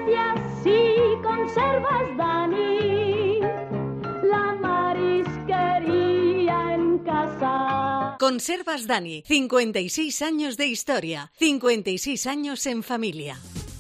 Y así conservas, Dani, la marisquería en casa. Conservas Dani, 56 años de historia, 56 años en familia.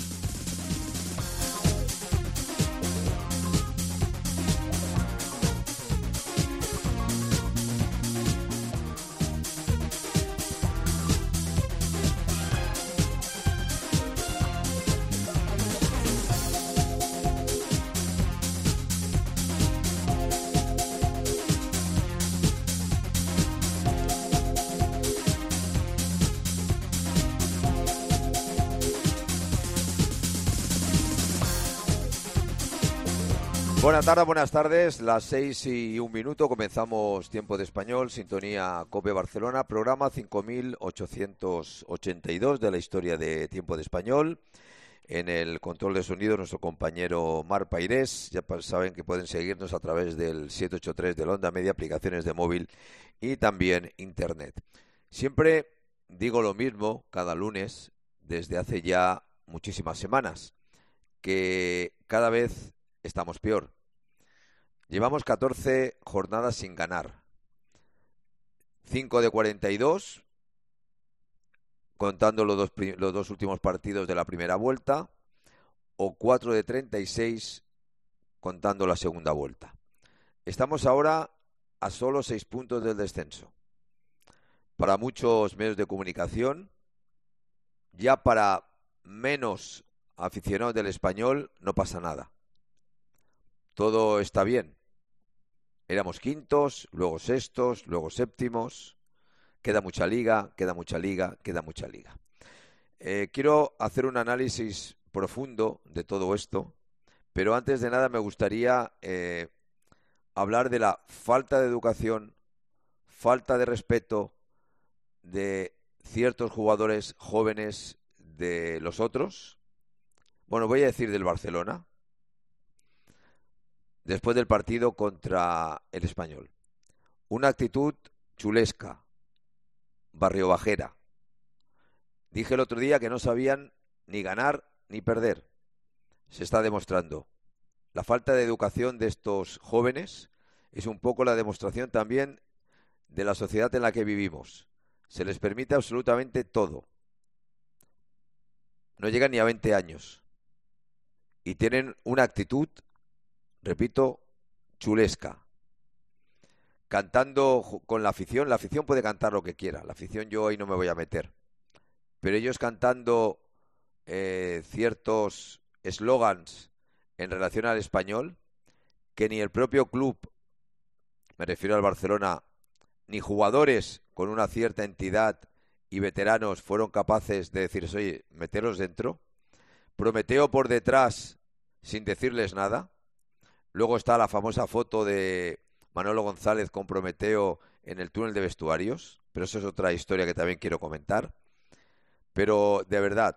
Buenas tardes, las 6:01, comenzamos Tiempo de Español, sintonía COPE Barcelona, programa 5882 de la historia de Tiempo de Español. En el control de sonido nuestro compañero Mar Pairés. Ya saben que pueden seguirnos a través del 783 de la onda media, aplicaciones de móvil y también internet. Siempre digo lo mismo cada lunes desde hace ya muchísimas semanas, que cada vez estamos peor. Llevamos 14 jornadas sin ganar. 5 de 42, contando los dos últimos partidos de la primera vuelta, o 4 de 36, contando la segunda vuelta. Estamos ahora a solo 6 puntos del descenso. Para muchos medios de comunicación, ya para menos aficionados del Español, no pasa nada. Todo está bien. Éramos quintos, luego sextos, luego séptimos. Queda mucha liga. Quiero hacer un análisis profundo de todo esto, pero antes de nada me gustaría hablar de la falta de educación, falta de respeto de ciertos jugadores jóvenes de los otros. Bueno, voy a decir del Barcelona, después del partido contra el Español. Una actitud chulesca, barriobajera. Dije el otro día que no sabían ni ganar ni perder. Se está demostrando. La falta de educación de estos jóvenes es un poco la demostración también de la sociedad en la que vivimos. Se les permite absolutamente todo. No llegan ni a 20 años. Y tienen una actitud, repito, chulesca. Cantando con la afición puede cantar lo que quiera. La afición yo hoy no me voy a meter. Pero ellos cantando ciertos eslogans en relación al Español, que ni el propio club, me refiero al Barcelona, ni jugadores con una cierta entidad y veteranos fueron capaces de decirles, oye, meteros dentro. Prometeo por detrás sin decirles nada. Luego está la famosa foto de Manolo González con Prometeo en el túnel de vestuarios, pero eso es otra historia que también quiero comentar. Pero de verdad,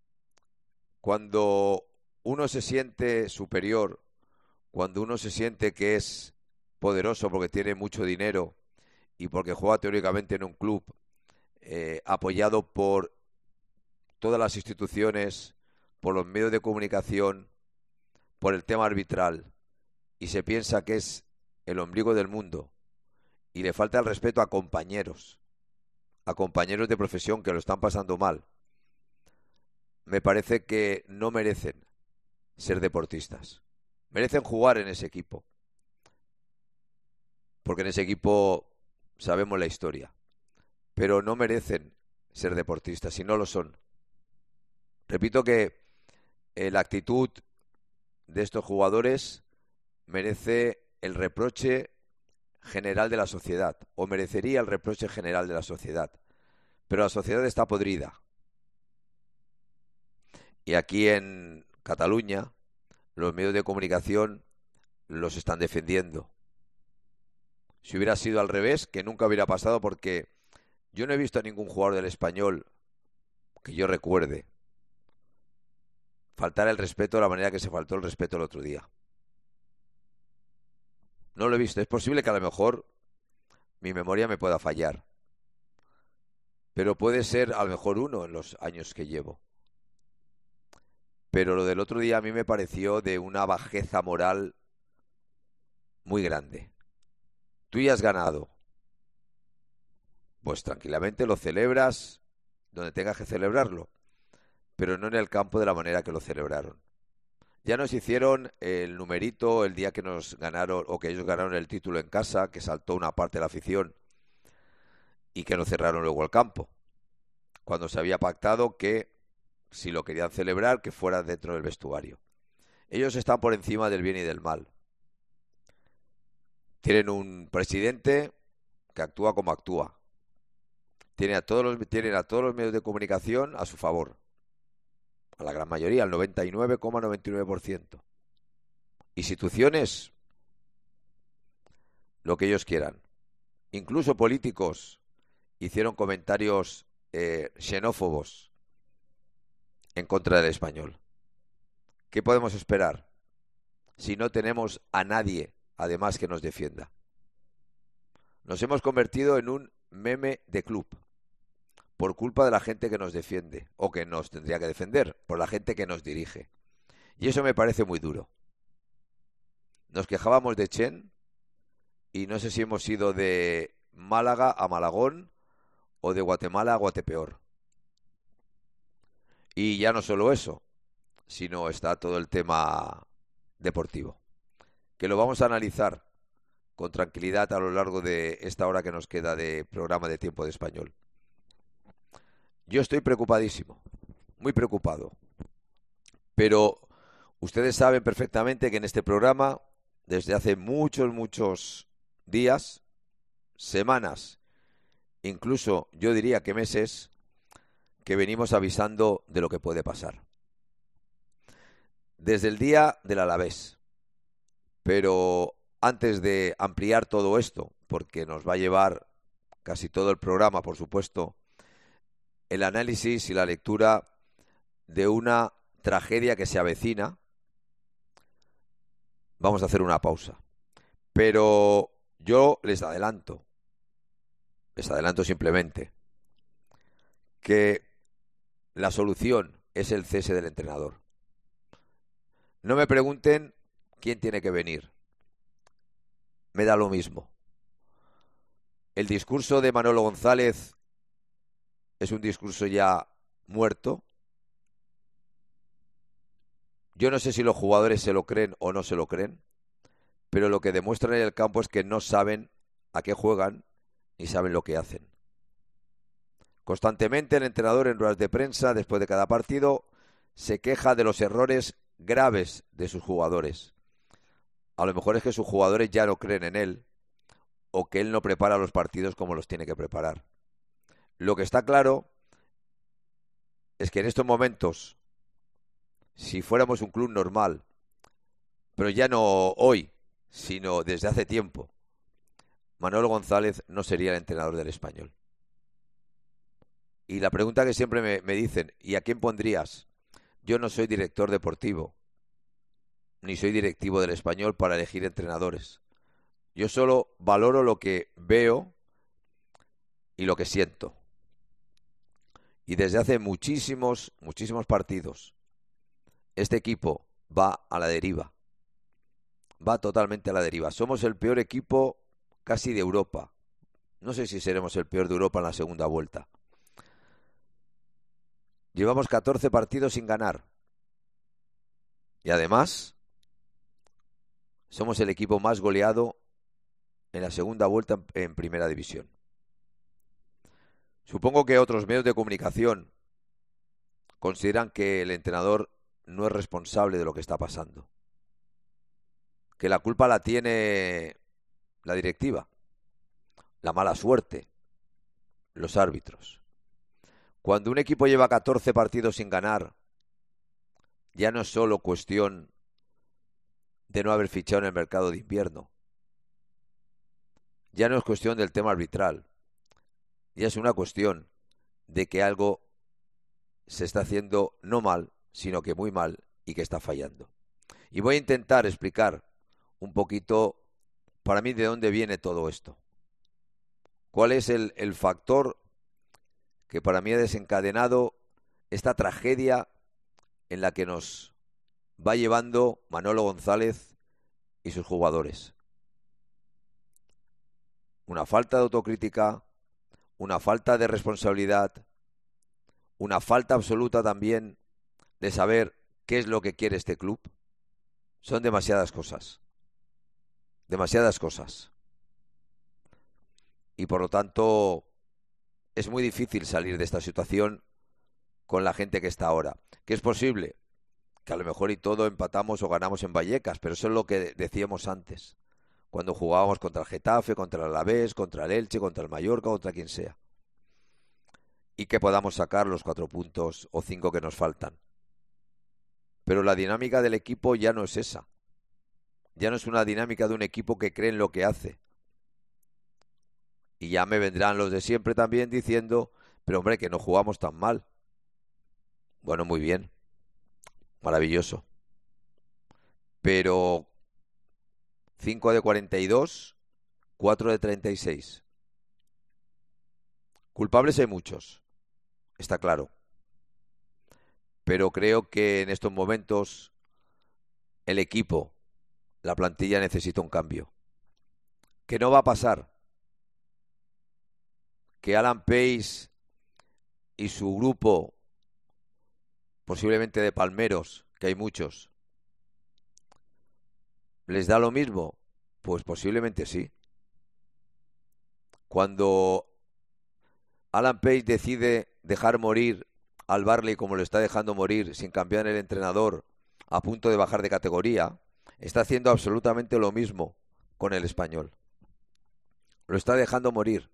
cuando uno se siente superior, cuando uno se siente que es poderoso porque tiene mucho dinero y porque juega teóricamente en un club apoyado por todas las instituciones, por los medios de comunicación, por el tema arbitral, y se piensa que es el ombligo del mundo, y le falta el respeto a compañeros de profesión que lo están pasando mal, me parece que no merecen ser deportistas. Merecen jugar en ese equipo, porque en ese equipo sabemos la historia, pero no merecen ser deportistas y no lo son. Repito que la actitud de estos jugadores merece el reproche general de la sociedad, o merecería el reproche general de la sociedad, pero la sociedad está podrida. Y aquí en Cataluña los medios de comunicación los están defendiendo. Si hubiera sido al revés, que nunca hubiera pasado, porque yo no he visto a ningún jugador del Español que yo recuerde faltar el respeto de la manera que se faltó el respeto el otro día. No lo he visto. Es posible que a lo mejor mi memoria me pueda fallar, pero puede ser a lo mejor uno en los años que llevo. pero lo del otro día a mí me pareció de una bajeza moral muy grande. Tú ya has ganado, pues tranquilamente lo celebras donde tengas que celebrarlo, pero no en el campo de la manera que lo celebraron. Ya nos hicieron el numerito el día que nos ganaron, o que ellos ganaron el título en casa, que saltó una parte de la afición y que no cerraron luego el campo, cuando se había pactado que si lo querían celebrar, que fuera dentro del vestuario. Ellos están por encima del bien y del mal. Tienen un presidente que actúa como actúa. Tienen a todos los medios de comunicación a su favor. A la gran mayoría, al 99,99%. Instituciones, lo que ellos quieran. Incluso políticos hicieron comentarios xenófobos en contra del español. ¿Qué podemos esperar si no tenemos a nadie, además, que nos defienda? Nos hemos convertido en un meme de club por culpa de la gente que nos defiende, o que nos tendría que defender, por la gente que nos dirige. Y eso me parece muy duro. Nos quejábamos de Chen y no sé si hemos ido de Málaga a Malagón o de Guatemala a Guatepeor. Y ya no solo eso, sino está todo el tema deportivo, que lo vamos a analizar con tranquilidad a lo largo de esta hora que nos queda de programa de Tiempo de Español. Yo estoy preocupadísimo, muy preocupado, pero ustedes saben perfectamente que en este programa, desde hace muchos días, semanas, incluso yo diría que meses, que venimos avisando de lo que puede pasar. Desde el día del Alavés. Pero antes de ampliar todo esto, porque nos va a llevar casi todo el programa, por supuesto, el análisis y la lectura de una tragedia que se avecina, vamos a hacer una pausa. Pero yo les adelanto simplemente que la solución es el cese del entrenador. No me pregunten quién tiene que venir. Me da lo mismo. El discurso de Manolo González es un discurso ya muerto. Yo no sé si los jugadores se lo creen o no se lo creen, pero lo que demuestran en el campo es que no saben a qué juegan ni saben lo que hacen. Constantemente el entrenador en ruedas de prensa después de cada partido se queja de los errores graves de sus jugadores. A lo mejor es que sus jugadores ya no creen en él o que él no prepara los partidos como los tiene que preparar. Lo que está claro es que en estos momentos, si fuéramos un club normal, pero ya no hoy, sino desde hace tiempo, Manolo González no sería el entrenador del Español. Y la pregunta que siempre me dicen, ¿y a quién pondrías? Yo no soy director deportivo, ni soy directivo del Español para elegir entrenadores. Yo solo valoro lo que veo y lo que siento. Y desde hace muchísimos partidos, este equipo va a la deriva. Va totalmente a la deriva. Somos el peor equipo casi de Europa. No sé si seremos el peor de Europa en la segunda vuelta. Llevamos 14 partidos sin ganar. Y además, somos el equipo más goleado en la segunda vuelta en Primera División. Supongo que otros medios de comunicación consideran que el entrenador no es responsable de lo que está pasando. Que la culpa la tiene la directiva, la mala suerte, los árbitros. Cuando un equipo lleva 14 partidos sin ganar, ya no es solo cuestión de no haber fichado en el mercado de invierno. Ya no es cuestión del tema arbitral. Ya es una cuestión de que algo se está haciendo no mal, sino que muy mal y que está fallando. Y voy a intentar explicar un poquito para mí de dónde viene todo esto. ¿Cuál es el factor que para mí ha desencadenado esta tragedia en la que nos va llevando Manolo González y sus jugadores. Una falta de autocrítica, una falta de responsabilidad, una falta absoluta también de saber qué es lo que quiere este club. Son demasiadas cosas. Demasiadas cosas. Y por lo tanto es muy difícil salir de esta situación con la gente que está ahora. ¿Que es posible? Que a lo mejor y todo empatamos o ganamos en Vallecas, pero eso es lo que decíamos antes, cuando jugábamos contra el Getafe, contra el Alavés, contra el Elche, contra el Mallorca, contra quien sea. Y que podamos sacar los 4 puntos o 5 que nos faltan. Pero la dinámica del equipo ya no es esa. Ya no es una dinámica de un equipo que cree en lo que hace. Y ya me vendrán los de siempre también diciendo, pero hombre, que no jugamos tan mal. Bueno, muy bien. Maravilloso. Pero 5 de 42, 4 de 36. Culpables hay muchos, está claro. Pero creo que en estos momentos el equipo, la plantilla necesita un cambio. Que no va a pasar. Que Alan Pace y su grupo, posiblemente de palmeros, que hay muchos, ¿les da lo mismo? Pues posiblemente sí. Cuando Alan Pace decide dejar morir al Barley como lo está dejando morir sin cambiar el entrenador a punto de bajar de categoría, está haciendo absolutamente lo mismo con el Español. Lo está dejando morir.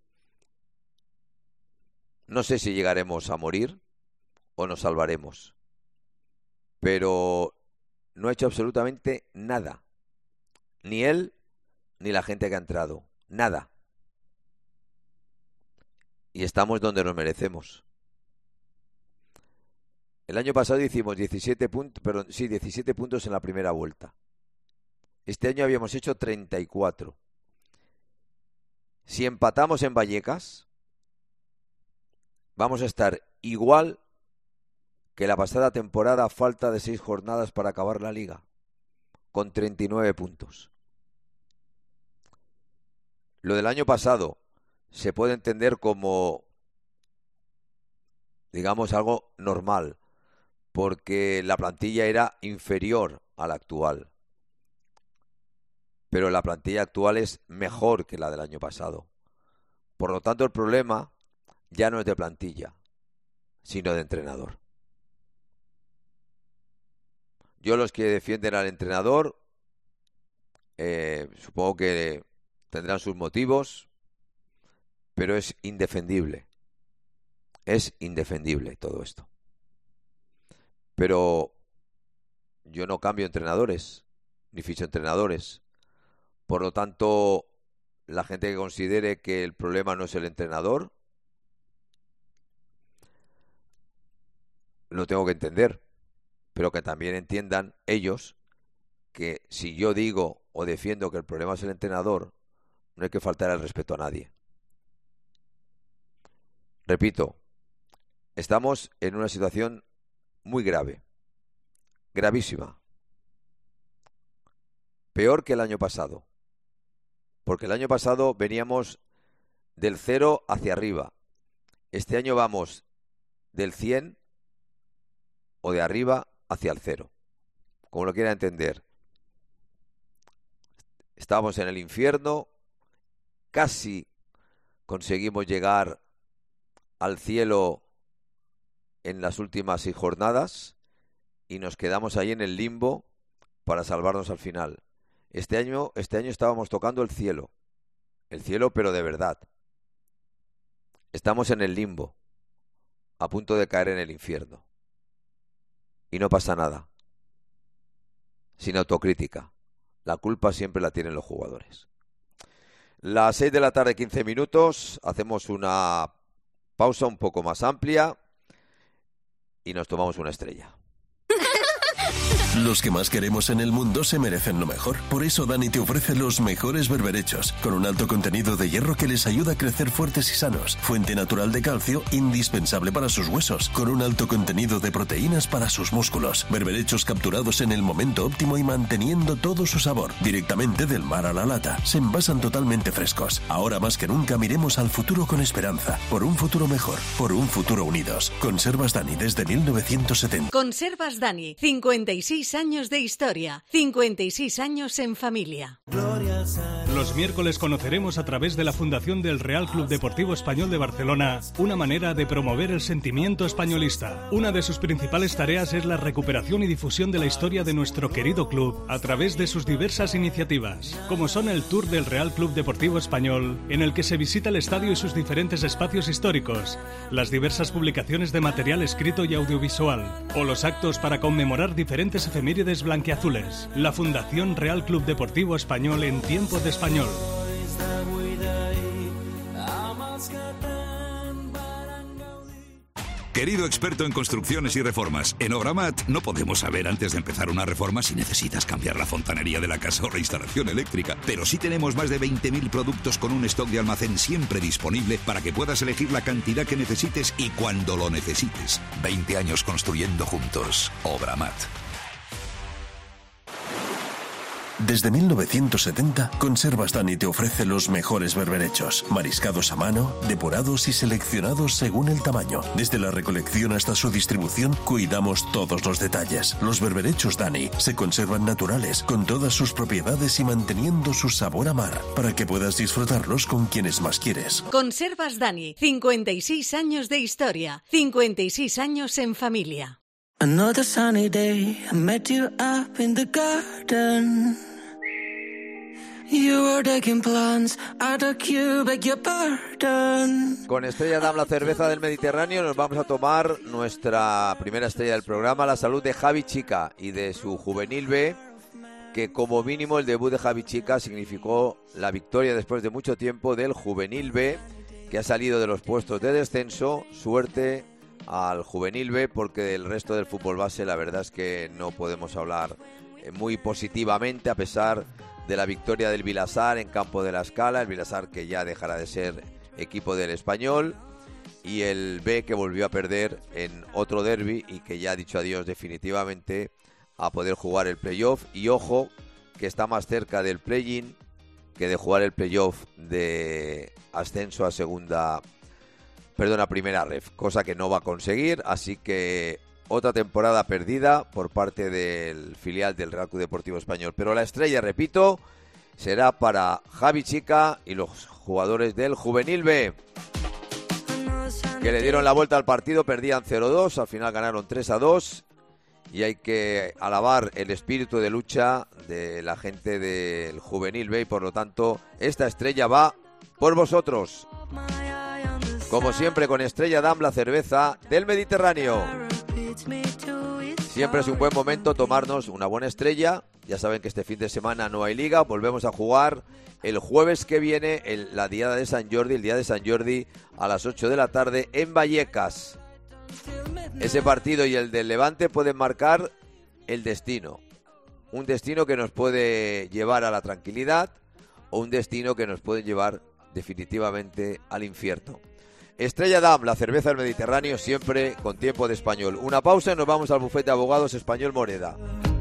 No sé si llegaremos a morir o nos salvaremos. Pero no ha hecho absolutamente nada. Ni él ni la gente que ha entrado. Nada. Y estamos donde nos merecemos. El año pasado hicimos 17 puntos en la primera vuelta. Este año habíamos hecho 34. Si empatamos en Vallecas, vamos a estar igual que la pasada temporada a falta de 6 jornadas para acabar la liga, con 39 puntos. Lo del año pasado se puede entender como, digamos, algo normal, porque la plantilla era inferior a la actual. Pero la plantilla actual es mejor que la del año pasado. Por lo tanto, el problema ya no es de plantilla, sino de entrenador. Yo, los que defienden al entrenador, supongo que tendrán sus motivos, pero es indefendible. Es indefendible todo esto. Pero yo no cambio entrenadores, ni ficho entrenadores. Por lo tanto, la gente que considere que el problema no es el entrenador, lo tengo que entender. Pero que también entiendan ellos que si yo digo o defiendo que el problema es el entrenador, no hay que faltar el respeto a nadie. Repito, estamos en una situación muy grave, gravísima, peor que el año pasado, porque el año pasado veníamos del 0 hacia arriba. Este año vamos del 100 o de arriba hacia el 0, como lo quiera entender. Estábamos en el infierno, casi conseguimos llegar al cielo en las últimas 6 jornadas y nos quedamos ahí en el limbo para salvarnos al final. Este año estábamos tocando el cielo pero de verdad. Estamos en el limbo, a punto de caer en el infierno. Y no pasa nada. Sin autocrítica. La culpa siempre la tienen los jugadores. Las 6 de la tarde, 15 minutos. Hacemos una pausa un poco más amplia y nos tomamos una estrella. Los que más queremos en el mundo se merecen lo mejor. Por eso Dani te ofrece los mejores berberechos, con un alto contenido de hierro que les ayuda a crecer fuertes y sanos. Fuente natural de calcio, indispensable para sus huesos, con un alto contenido de proteínas para sus músculos. Berberechos capturados en el momento óptimo y manteniendo todo su sabor. Directamente del mar a la lata. Se envasan totalmente frescos. Ahora más que nunca miremos al futuro con esperanza. Por un futuro mejor. Por un futuro unidos. Conservas Dani desde 1970. Conservas Dani. 56 años de historia. 56 años en familia. Los miércoles conoceremos a través de la Fundación del Real Club Deportivo Español de Barcelona una manera de promover el sentimiento españolista. Una de sus principales tareas es la recuperación y difusión de la historia de nuestro querido club a través de sus diversas iniciativas, como son el Tour del Real Club Deportivo Español, en el que se visita el estadio y sus diferentes espacios históricos, las diversas publicaciones de material escrito y audiovisual, o los actos para conmemorar diferentes efemérides blanquiazules. La Fundación Real Club Deportivo Español en tiempo de español. Querido experto en construcciones y reformas, en Obramat no podemos saber antes de empezar una reforma si necesitas cambiar la fontanería de la casa o la instalación eléctrica, pero sí tenemos más de 20.000 productos con un stock de almacén siempre disponible para que puedas elegir la cantidad que necesites y cuando lo necesites. 20 años construyendo juntos. Obramat. Desde 1970, Conservas Dani te ofrece los mejores berberechos, mariscados a mano, depurados y seleccionados según el tamaño. Desde la recolección hasta su distribución, cuidamos todos los detalles. Los berberechos Dani se conservan naturales, con todas sus propiedades y manteniendo su sabor a mar, para que puedas disfrutarlos con quienes más quieres. Conservas Dani. 56 años de historia. 56 años en familia. Another sunny day, I met you up in the garden. You were taking plans out of Cuba, beg your pardon. Con Estrella Damm, la cerveza del Mediterráneo, nos vamos a tomar nuestra primera estrella del programa, la salud de Javi Chica y de su Juvenil B, que como mínimo el debut de Javi Chica significó la victoria después de mucho tiempo del Juvenil B, que ha salido de los puestos de descenso. Suerte al Juvenil B, porque del resto del fútbol base la verdad es que no podemos hablar muy positivamente, a pesar de la victoria del Vilassar en campo de la Escala, el Vilassar que ya dejará de ser equipo del Español, y el B que volvió a perder en otro derbi y que ya ha dicho adiós definitivamente a poder jugar el playoff. Y ojo, que está más cerca del play-in que de jugar el playoff de ascenso a primera ref, cosa que no va a conseguir, así que otra temporada perdida por parte del filial del Real Club Deportivo Español. Pero la estrella, repito, será para Javi Chica y los jugadores del Juvenil B, que le dieron la vuelta al partido, perdían 0-2, al final ganaron 3-2, y hay que alabar el espíritu de lucha de la gente del Juvenil B, y por lo tanto esta estrella va por vosotros. Como siempre, con Estrella Damm, la cerveza del Mediterráneo. Siempre es un buen momento tomarnos una buena estrella. Ya saben que este fin de semana no hay liga. Volvemos a jugar el jueves que viene, la diada de San Jordi, el día de San Jordi, a las 8 de la tarde en Vallecas. Ese partido y el del Levante pueden marcar el destino. Un destino que nos puede llevar a la tranquilidad o un destino que nos puede llevar definitivamente al infierno. Estrella Damm, la cerveza del Mediterráneo, siempre con tiempo de español. Una pausa y nos vamos al bufete de abogados Español Moneda.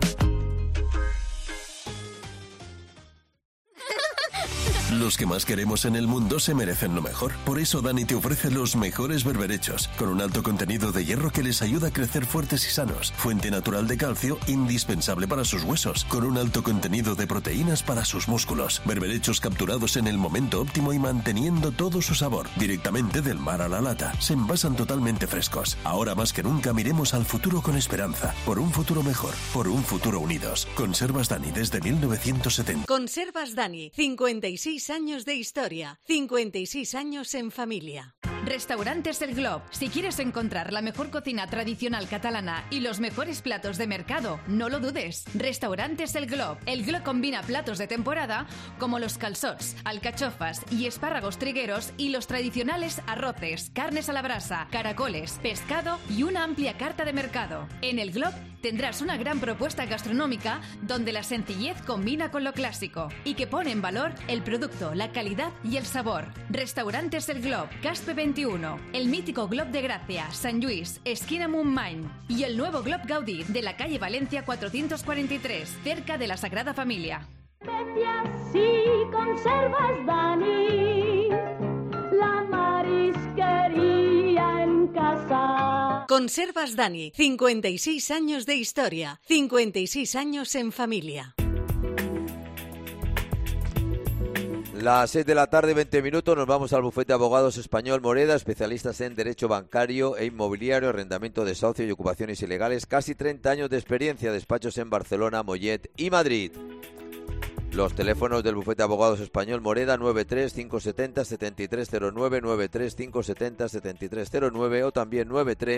Los que más queremos en el mundo se merecen lo mejor. Por eso Dani te ofrece los mejores berberechos, con un alto contenido de hierro que les ayuda a crecer fuertes y sanos. Fuente natural de calcio, indispensable para sus huesos, con un alto contenido de proteínas para sus músculos. Berberechos capturados en el momento óptimo y manteniendo todo su sabor. Directamente del mar a la lata. Se envasan totalmente frescos. Ahora más que nunca miremos al futuro con esperanza. Por un futuro mejor. Por un futuro unidos. Conservas Dani desde 1970. Conservas Dani. 56 años de historia, 56 años en familia. Restaurantes El Glob. Si quieres encontrar la mejor cocina tradicional catalana y los mejores platos de mercado, no lo dudes. Restaurantes El Glob. El Glob combina platos de temporada como los calçots, alcachofas y espárragos trigueros y los tradicionales arroces, carnes a la brasa, caracoles, pescado y una amplia carta de mercado. En El Glob tendrás una gran propuesta gastronómica donde la sencillez combina con lo clásico y que pone en valor el producto, la calidad y el sabor. Restaurantes El Glob, Caspe 21, el mítico Glob de Gracia, Sant Lluís, esquina Montmany y el nuevo Glob Gaudí de la calle Valencia 443, cerca de la Sagrada Familia. Especias y conservas, Dani, la marisquería en casa. Conservas Dani, 56 años de historia, 56 años en familia. Las 6 de la tarde, 20 minutos, nos vamos al bufete de abogados Español Moreda, especialistas en derecho bancario e inmobiliario, arrendamiento de socios y ocupaciones ilegales, casi 30 años de experiencia, despachos en Barcelona, Mollet y Madrid. Los teléfonos del bufete de abogados Español Moreda, 93-570-7309, 93-570-7309 o también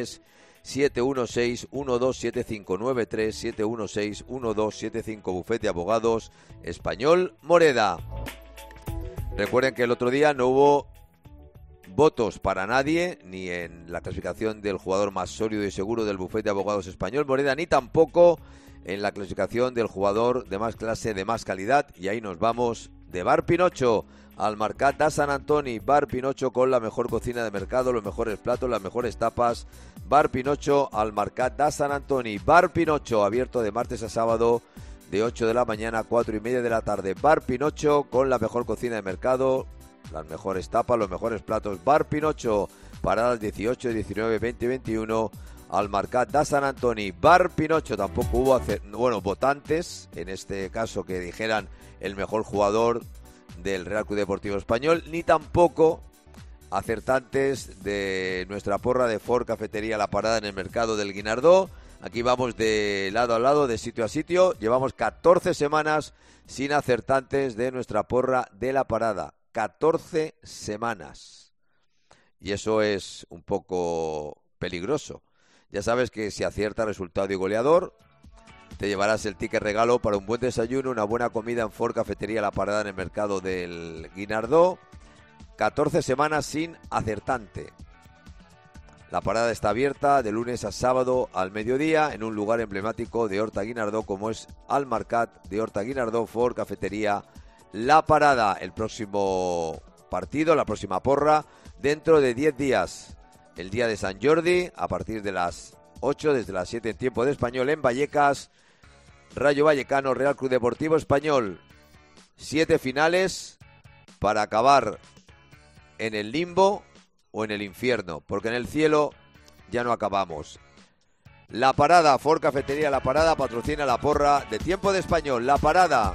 93-716-1275, 93-716-1275, bufete de abogados Español Moreda. Recuerden que el otro día no hubo votos para nadie, ni en la clasificación del jugador más sólido y seguro del bufete de abogados Español Moreda, ni tampoco en la clasificación del jugador de más clase, de más calidad. Y ahí nos vamos de Bar Pinocho al Mercat de Sant Antoni. Bar Pinocho con la mejor cocina de mercado, los mejores platos, las mejores tapas. Bar Pinocho al Mercat de Sant Antoni. Bar Pinocho, abierto de martes a sábado, de 8 de la mañana a 4 y media de la tarde. Bar Pinocho con la mejor cocina de mercado, las mejores tapas, los mejores platos. Bar Pinocho, paradas 18, 19, 20 y 21 al Mercat de Sant Antoni. Bar Pinocho, tampoco hubo votantes, en este caso, que dijeran el mejor jugador del Real Club Deportivo Español, ni tampoco acertantes de nuestra porra de Ford Cafetería La Parada en el mercado del Guinardó. Aquí vamos de lado a lado, de sitio a sitio. Llevamos 14 semanas sin acertantes de nuestra porra de La Parada. 14 semanas. Y eso es un poco peligroso. Ya sabes que si aciertas resultado y goleador, te llevarás el ticket regalo para un buen desayuno, una buena comida en Ford Cafetería La Parada en el mercado del Guinardó. 14 semanas sin acertante. La parada está abierta de lunes a sábado al mediodía en un lugar emblemático de Horta Guinardó como es el Mercat de Horta Guinardó, Ford Cafetería La Parada. El próximo partido, la próxima porra, dentro de 10 días. El día de Sant Jordi, a partir de las 8, desde las 7 en tiempo de Español, en Vallecas, Rayo Vallecano, Real Club Deportivo Español. 7 finales para acabar en el limbo o en el infierno, porque en el cielo ya no acabamos. La Parada, Ford Cafetería La Parada, patrocina la porra de tiempo de Español. La Parada.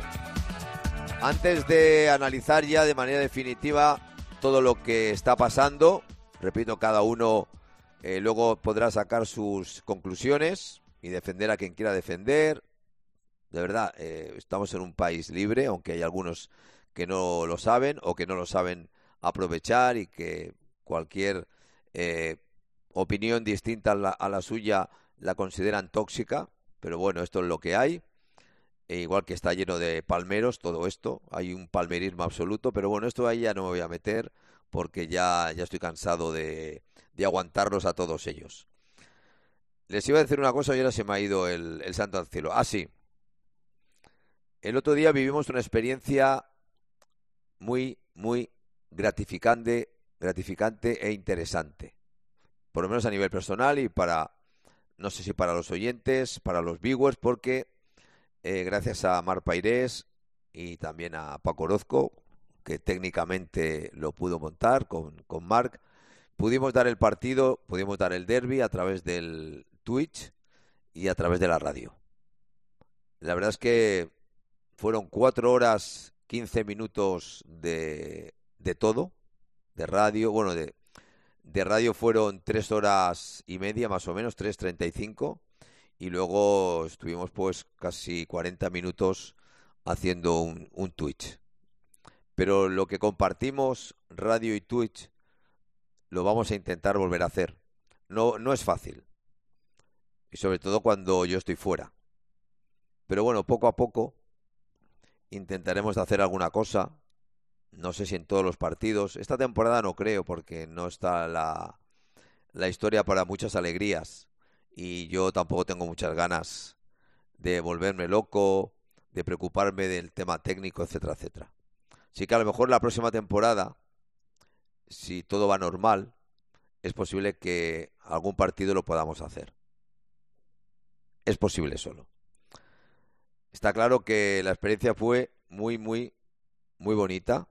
Antes de analizar ya de manera definitiva todo lo que está pasando, repito, cada uno luego podrá sacar sus conclusiones y defender a quien quiera defender. De verdad, estamos en un país libre, aunque hay algunos que no lo saben o que no lo saben aprovechar y que cualquier opinión distinta a la suya la consideran tóxica. Pero bueno, esto es lo que hay. E igual que está lleno de palmeros todo esto, hay un palmerismo absoluto. Pero bueno, esto ahí ya no me voy a meter, porque ya estoy cansado de aguantarlos a todos ellos. Les iba a decir una cosa y ahora se me ha ido el santo al cielo. Ah, sí. El otro día vivimos una experiencia muy, muy gratificante e interesante. Por lo menos a nivel personal y no sé si para los oyentes, para los viewers, porque gracias a Mar Pairés y también a Paco Orozco, que técnicamente lo pudo montar con Marc, pudimos dar el partido, pudimos dar el derbi a través del Twitch y a través de la radio. La verdad es que fueron 4 horas, 15 minutos de todo, de radio. Bueno, de radio fueron 3 horas y media más o menos, 3:35, y luego estuvimos pues casi 40 minutos haciendo un Twitch. Pero lo que compartimos, radio y Twitch, lo vamos a intentar volver a hacer. No es fácil. Y sobre todo cuando yo estoy fuera. Pero bueno, poco a poco intentaremos hacer alguna cosa. No sé si en todos los partidos. Esta temporada no creo, porque no está la historia para muchas alegrías. y yo tampoco tengo muchas ganas de volverme loco, de preocuparme del tema técnico, etcétera, etcétera. Así que a lo mejor la próxima temporada, si todo va normal, es posible que algún partido lo podamos hacer. Es posible solo. Está claro que la experiencia fue muy, muy, muy bonita.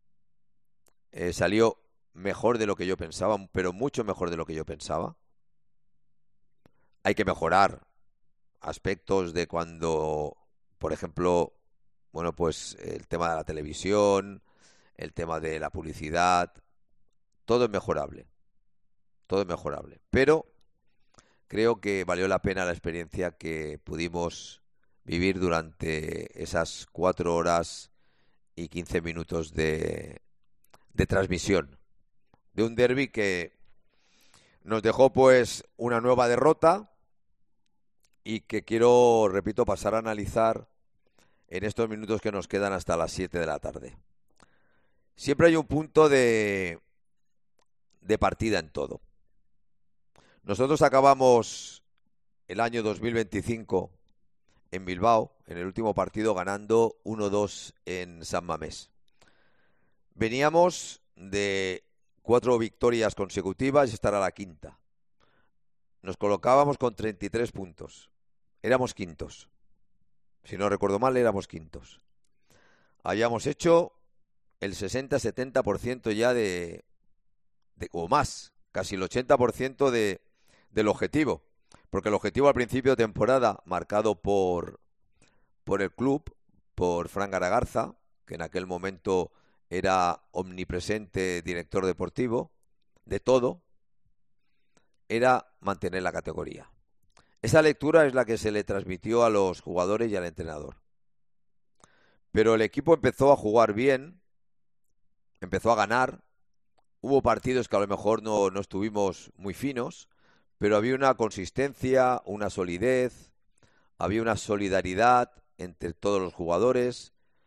Salió mejor de lo que yo pensaba, pero mucho mejor de lo que yo pensaba. Hay que mejorar aspectos de cuando, por ejemplo, bueno, pues el tema de la televisión, el tema de la publicidad, todo es mejorable. Todo es mejorable. Pero creo que valió la pena la experiencia que pudimos vivir durante esas 4 horas y 15 minutos de transmisión. De un derbi que nos dejó pues una nueva derrota y que quiero, repito, pasar a analizar en estos minutos que nos quedan hasta las 7 de la tarde. Siempre hay un punto de partida en todo. Nosotros acabamos el año 2025 en Bilbao, en el último partido, ganando 1-2 en San Mamés. Veníamos de 4 victorias consecutivas y esta era la quinta. Nos colocábamos con 33 puntos. Éramos quintos. Si no recuerdo mal, éramos quintos. Habíamos hecho el 60-70% ya o más, casi el 80% del objetivo. Porque el objetivo al principio de temporada, marcado por el club, por Fran Garagarza, que en aquel momento era omnipresente director deportivo, de todo, era mantener la categoría. Esa lectura es la que se le transmitió a los jugadores y al entrenador. Pero el equipo empezó a jugar bien, empezó a ganar. Hubo partidos que a lo mejor no estuvimos muy finos, pero había una consistencia, una solidez, había una solidaridad entre todos los jugadores.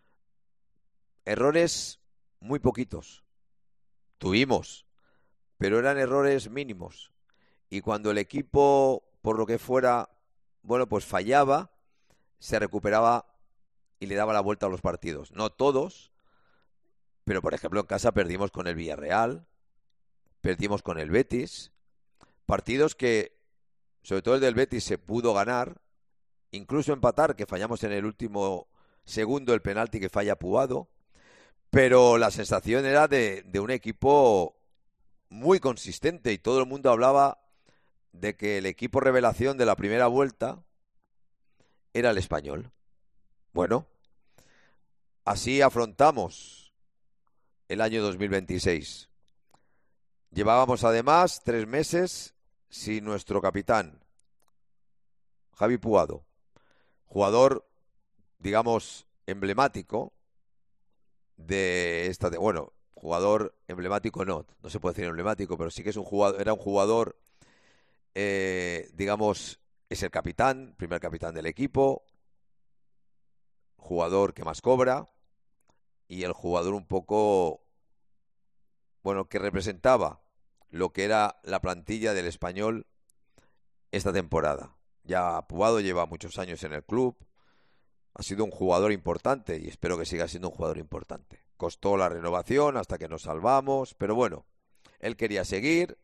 Errores muy poquitos. Tuvimos, pero eran errores mínimos. Y cuando el equipo, por lo que fuera, bueno, pues fallaba, se recuperaba y le daba la vuelta a los partidos. No todos, pero por ejemplo en casa perdimos con el Villarreal, perdimos con el Betis, partidos que, sobre todo el del Betis, se pudo ganar, incluso empatar, que fallamos en el último segundo el penalti que falla Puado, pero la sensación era de un equipo muy consistente y todo el mundo hablaba de que el equipo revelación de la primera vuelta era el Español. Bueno, así afrontamos el año 2026. Llevábamos además 3 meses sin nuestro capitán, Javi Puado, jugador, digamos, emblemático de esta... Bueno, jugador emblemático no se puede decir emblemático, pero sí que es era un jugador, digamos, es el capitán, primer capitán del equipo, jugador que más cobra y el jugador un poco, bueno, que representaba lo que era la plantilla del Español esta temporada. Ya Puado lleva muchos años en el club, ha sido un jugador importante y espero que siga siendo un jugador importante. Costó la renovación hasta que nos salvamos, pero bueno, él quería seguir,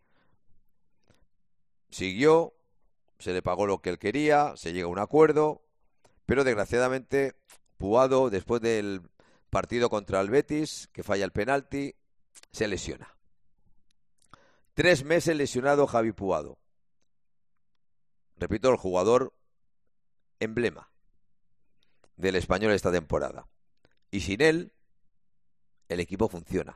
siguió, se le pagó lo que él quería, se llegó a un acuerdo, pero desgraciadamente Puado, después del partido contra el Betis, que falla el penalti, se lesiona. 3 meses lesionado Javi Puado. Repito, el jugador emblema del Español esta temporada. Y sin él, el equipo funciona.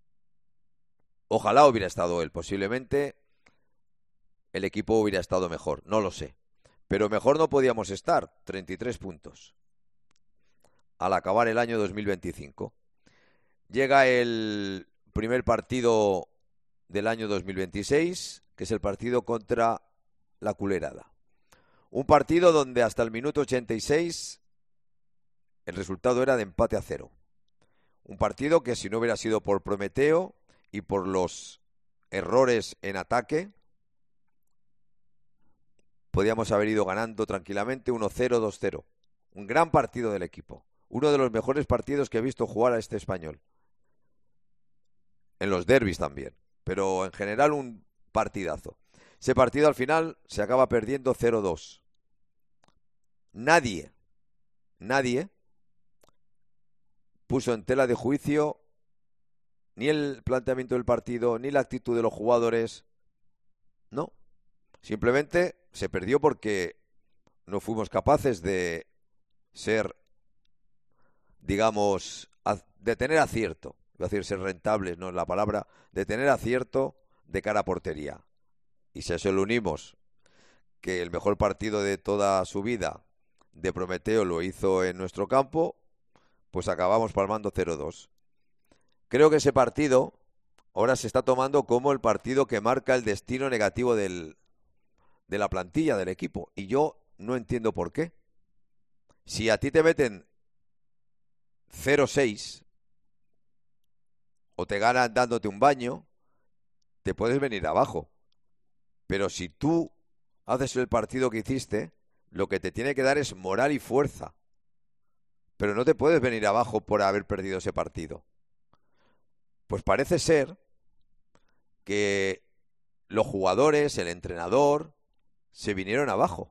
Ojalá hubiera estado él. Posiblemente el equipo hubiera estado mejor. No lo sé. Pero mejor no podíamos estar. 33 puntos. Al acabar el año 2025. Llega el primer partido del año 2026, que es el partido contra la Culerada. Un partido donde hasta el minuto 86 el resultado era de empate a 0. Un partido que si no hubiera sido por Prometeo y por los errores en ataque, podíamos haber ido ganando tranquilamente 1-0, 2-0. Un gran partido del equipo. Uno de los mejores partidos que he visto jugar a este Español. En los derbis también. Pero en general un partidazo. Ese partido al final se acaba perdiendo 0-2. Nadie puso en tela de juicio ni el planteamiento del partido, ni la actitud de los jugadores. No. Simplemente se perdió porque no fuimos capaces de ser, digamos, de tener acierto. Iba a decir ser rentables, no es la palabra, de tener acierto de cara a portería. Y si a eso le unimos que el mejor partido de toda su vida de Prometeo lo hizo en nuestro campo, pues acabamos palmando 0-2. Creo que ese partido ahora se está tomando como el partido que marca el destino negativo de la plantilla del equipo. Y yo no entiendo por qué. Si a ti te meten 0-6 o te ganan dándote un baño, te puedes venir abajo. Pero si tú haces el partido que hiciste, lo que te tiene que dar es moral y fuerza. Pero no te puedes venir abajo por haber perdido ese partido. Pues parece ser que los jugadores, el entrenador, se vinieron abajo.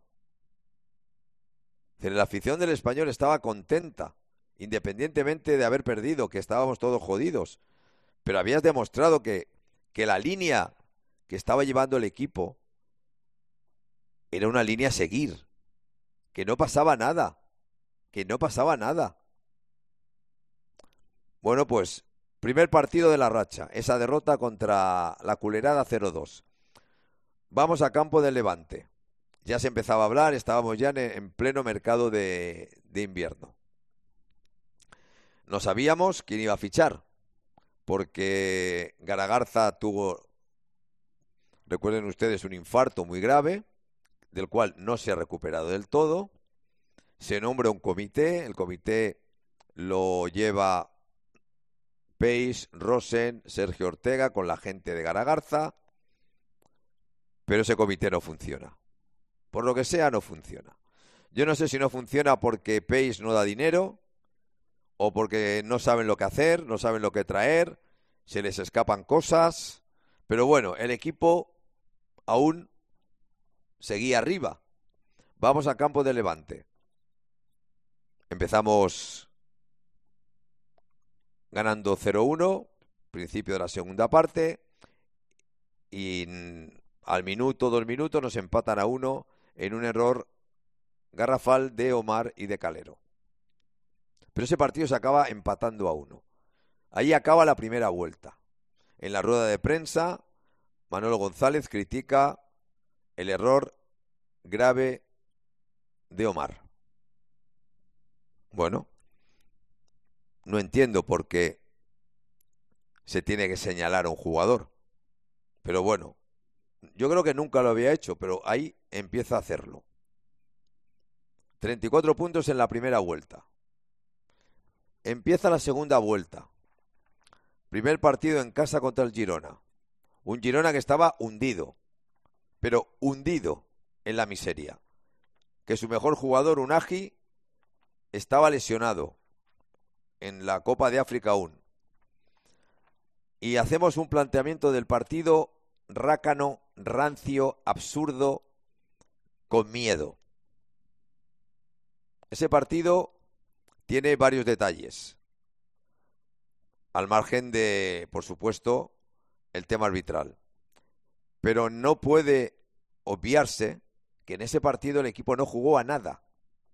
La afición del Español estaba contenta, independientemente de haber perdido, que estábamos todos jodidos. Pero habías demostrado que la línea que estaba llevando el equipo era una línea a seguir, que no pasaba nada, Bueno, pues, primer partido de la racha, esa derrota contra la Culerada 0-2. Vamos a campo del Levante. Ya se empezaba a hablar, estábamos ya en pleno mercado de invierno. No sabíamos quién iba a fichar, porque Garagarza tuvo, recuerden ustedes, un infarto muy grave, del cual no se ha recuperado del todo. Se nombra un comité, el comité lo lleva Peis, Rosen, Sergio Ortega con la gente de Garagarza, pero ese comité no funciona. Por lo que sea, no funciona. Yo no sé si no funciona porque Peis no da dinero o porque no saben lo que hacer, no saben lo que traer, se les escapan cosas, pero bueno, el equipo aún seguía arriba. Vamos a campo de Levante. Empezamos ganando 0-1, principio de la segunda parte, y al minuto, 2 minutos, nos empatan a 1 en un error garrafal de Omar y de Calero. Pero ese partido se acaba empatando a 1. Ahí acaba la primera vuelta. En la rueda de prensa, Manolo González critica el error grave de Omar. Bueno, no entiendo por qué se tiene que señalar a un jugador. Pero bueno, yo creo que nunca lo había hecho, pero ahí empieza a hacerlo. 34 puntos en la primera vuelta. Empieza la segunda vuelta. Primer partido en casa contra el Girona. Un Girona que estaba hundido, pero hundido en la miseria. Que su mejor jugador, Unagi, estaba lesionado en la Copa de África aún. Y hacemos un planteamiento del partido rácano, rancio, absurdo, con miedo. Ese partido tiene varios detalles. Al margen de, por supuesto, el tema arbitral. Pero no puede obviarse que en ese partido el equipo no jugó a nada.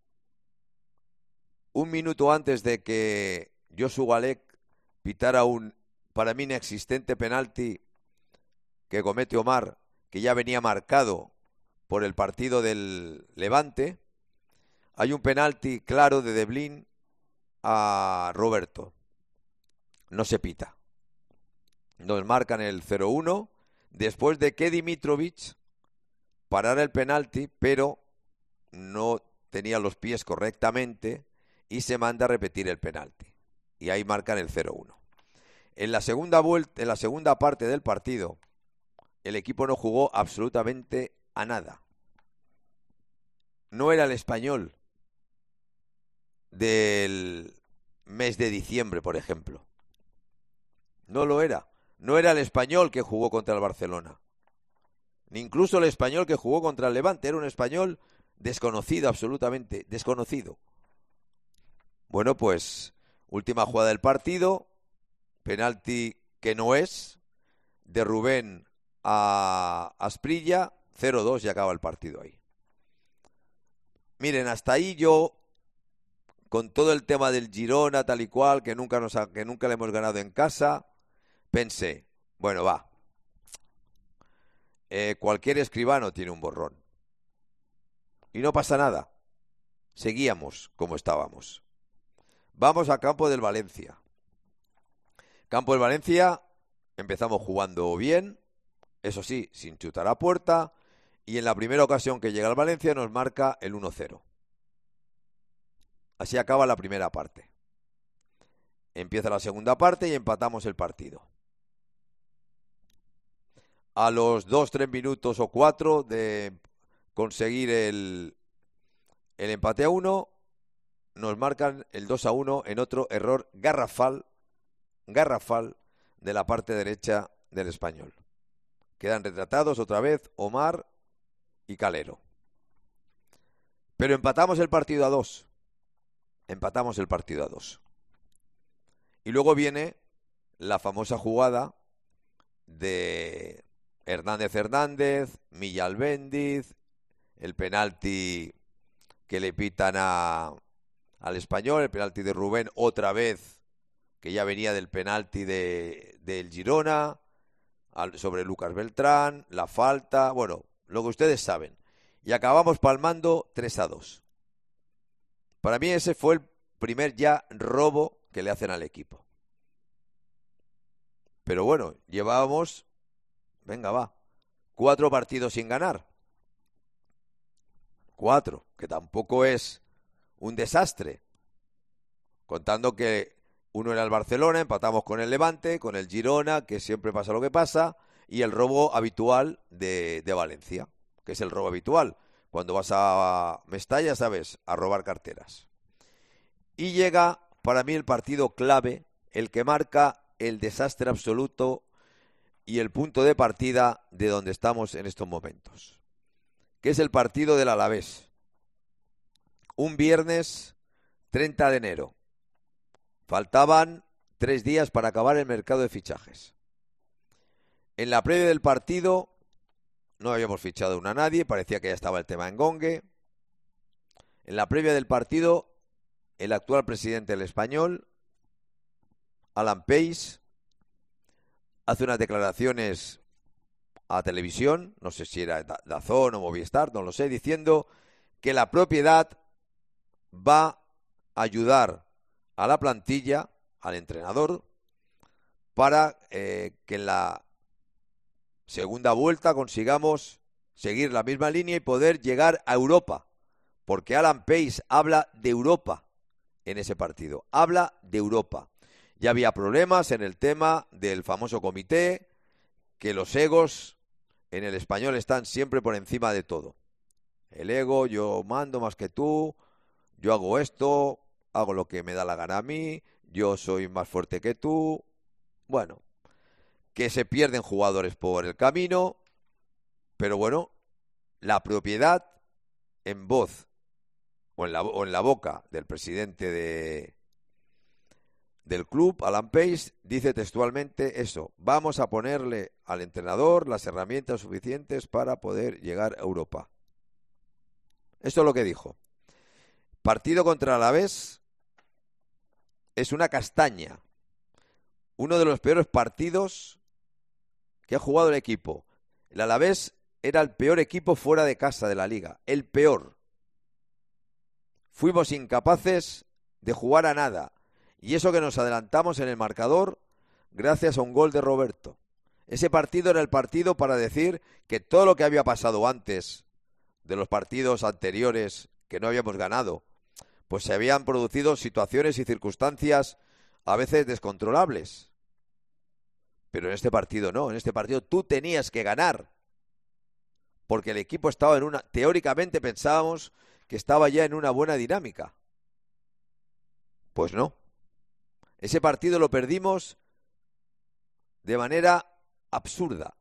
Un minuto antes de que Josu Galek pitara un, para mí, inexistente penalti que comete Omar, que ya venía marcado por el partido del Levante, hay un penalti claro de Deblin a Roberto. No se pita. Nos marcan el 0-1 después de que Dimitrovic parara el penalti, pero no tenía los pies correctamente y se manda a repetir el penalti. Y ahí marcan el 0-1. En la segunda vuelta, en la segunda parte del partido, el equipo no jugó absolutamente a nada. no era el Español del mes de diciembre, por ejemplo. No lo era. No era el Español que jugó contra el Barcelona. Ni incluso el Español que jugó contra el Levante. Era un Español desconocido, absolutamente desconocido. Bueno, pues última jugada del partido. Penalti que no es. De Rubén a Asprilla. 0-2 y acaba el partido ahí. Miren, hasta ahí yo, con todo el tema del Girona, tal y cual, que nunca le hemos ganado en casa, pensé, bueno, va. Cualquier escribano tiene un borrón. Y no pasa nada. Seguíamos como estábamos. Vamos a campo del Valencia. Campo del Valencia, empezamos jugando bien, eso sí, sin chutar a puerta, y en la primera ocasión que llega el Valencia nos marca el 1-0. Así acaba la primera parte. Empieza la segunda parte y empatamos el partido. A los 2-3 minutos o 4 de conseguir el empate a 1, nos marcan el 2-1 en otro error garrafal de la parte derecha del Español. Quedan retratados otra vez Omar y Calero. Pero empatamos el partido a 2. Y luego viene la famosa jugada de Hernández, Millalbéndiz, el penalti que le pitan al Español, el penalti de Rubén otra vez, que ya venía del penalti del Girona, sobre Lucas Beltrán, la falta, bueno, lo que ustedes saben. Y acabamos palmando 3-2. Para mí ese fue el primer ya robo que le hacen al equipo. Pero bueno, llevábamos, 4 partidos sin ganar. 4, que tampoco es un desastre. Contando que uno era el Barcelona, empatamos con el Levante, con el Girona, que siempre pasa lo que pasa, y el robo habitual de Valencia, que es el robo habitual. Cuando vas a Mestalla, sabes, a robar carteras. Y llega, para mí, el partido clave, el que marca el desastre absoluto y el punto de partida de donde estamos en estos momentos, que es el partido del Alavés. Un viernes 30 de enero. Faltaban 3 días para acabar el mercado de fichajes. En la previa del partido no habíamos fichado aún a nadie, parecía que ya estaba el tema en Gongue. En la previa del partido, el actual presidente del Español, Alan Pace, hace unas declaraciones a televisión, no sé si era DAZN o Movistar, no lo sé, diciendo que la propiedad va a ayudar a la plantilla, al entrenador, para que en la segunda vuelta consigamos seguir la misma línea y poder llegar a Europa, porque Alan Pace habla de Europa en ese partido, habla de Europa. Ya había problemas en el tema del famoso comité, que los egos en el Español están siempre por encima de todo. El ego, yo mando más que tú, yo hago esto, hago lo que me da la gana a mí, yo soy más fuerte que tú. Bueno, que se pierden jugadores por el camino, pero bueno, la propiedad en voz o en la boca del presidente del club, Alan Pace, dice textualmente eso: vamos a ponerle al entrenador las herramientas suficientes para poder llegar a Europa. Esto es lo que dijo. Partido contra el Alavés es una castaña. Uno de los peores partidos que ha jugado el equipo. El Alavés era el peor equipo fuera de casa de la liga. El peor. Fuimos incapaces de jugar a nada. Y eso que nos adelantamos en el marcador gracias a un gol de Roberto. Ese partido era el partido para decir que todo lo que había pasado antes de los partidos anteriores que no habíamos ganado, pues se habían producido situaciones y circunstancias a veces descontrolables. Pero en este partido no, en este partido tú tenías que ganar. Porque el equipo estaba teóricamente pensábamos que estaba ya en una buena dinámica. Pues no. Ese partido lo perdimos de manera absurda,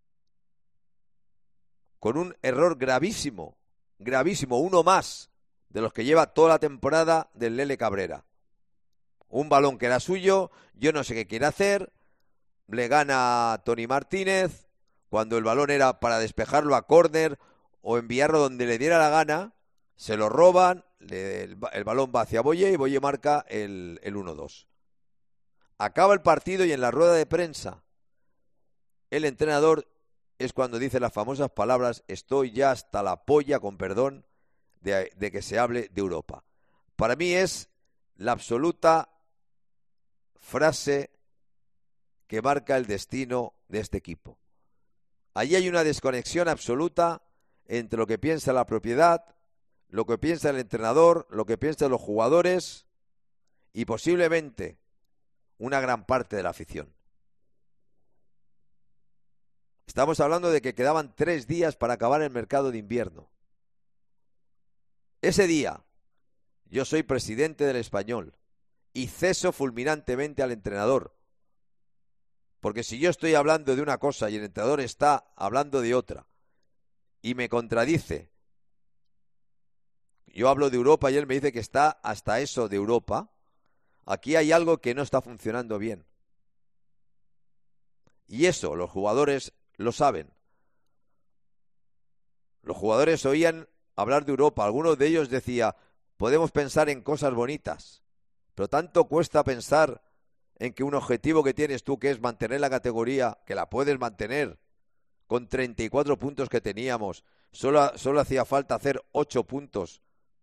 con un error gravísimo, uno más de los que lleva toda la temporada del Lele Cabrera. Un balón que era suyo, yo no sé qué quiere hacer, le gana Toni Martínez, cuando el balón era para despejarlo a córner o enviarlo donde le diera la gana, se lo roban, el balón va hacia Boye y Boye marca el 1-2. Acaba el partido y en la rueda de prensa el entrenador es cuando dice las famosas palabras: estoy ya hasta la polla, con perdón, de que se hable de Europa. Para mí es la absoluta frase que marca el destino de este equipo. Allí hay una desconexión absoluta entre lo que piensa la propiedad, lo que piensa el entrenador, lo que piensan los jugadores y posiblemente una gran parte de la afición. Estamos hablando de que quedaban 3 días para acabar el mercado de invierno. Ese día yo soy presidente del Español y ceso fulminantemente al entrenador. Porque si yo estoy hablando de una cosa y el entrenador está hablando de otra y me contradice, yo hablo de Europa y él me dice que está hasta eso de Europa, aquí hay algo que no está funcionando bien. Y eso los jugadores lo saben. Los jugadores oían hablar de Europa. Algunos de ellos decía: podemos pensar en cosas bonitas, pero tanto cuesta pensar en que un objetivo que tienes tú, que es mantener la categoría, que la puedes mantener con 34 puntos que teníamos, solo hacía falta hacer 8 puntos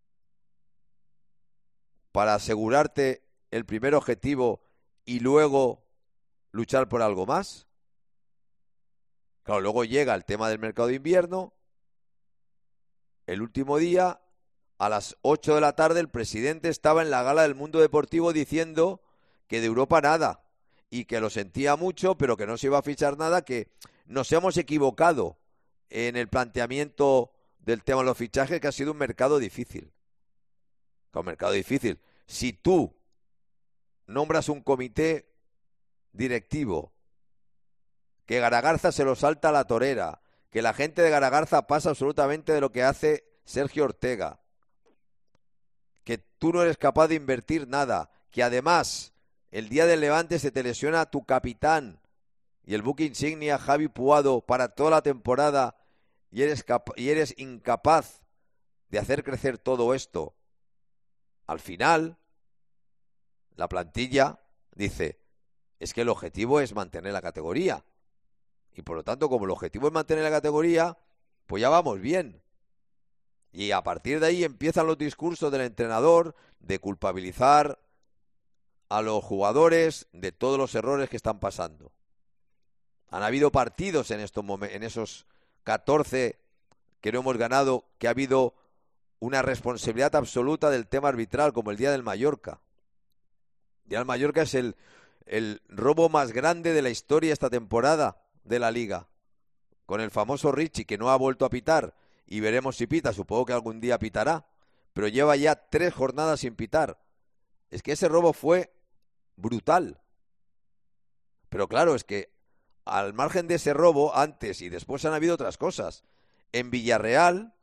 para asegurarte el primer objetivo y luego luchar por algo más. Claro, luego llega el tema del mercado de invierno. El último día, a las 8 de la tarde, el presidente estaba en la gala del Mundo Deportivo diciendo que de Europa nada, y que lo sentía mucho, pero que no se iba a fichar nada, que nos hemos equivocado en el planteamiento del tema de los fichajes, que ha sido un mercado difícil. Un mercado difícil. Si tú nombras un comité directivo, que Garagarza se lo salta a la torera, que la gente de Garagarza pasa absolutamente de lo que hace Sergio Ortega, que tú no eres capaz de invertir nada, que además el día del Levante se te lesiona tu capitán y el buque insignia Javi Puado para toda la temporada y eres incapaz de hacer crecer todo esto. Al final, la plantilla dice: es que el objetivo es mantener la categoría. Y por lo tanto, como el objetivo es mantener la categoría, pues ya vamos bien. Y a partir de ahí empiezan los discursos del entrenador de culpabilizar a los jugadores de todos los errores que están pasando. Han habido partidos en esos 14 que no hemos ganado, que ha habido una responsabilidad absoluta del tema arbitral, como el día del Mallorca. El día del Mallorca es el robo más grande de la historia esta temporada de la Liga, con el famoso Richie, que no ha vuelto a pitar, y veremos si pita. Supongo que algún día pitará, pero lleva ya 3 jornadas sin pitar. Es que ese robo fue brutal. Pero claro, es que al margen de ese robo, antes y después han habido otras cosas. En Villarreal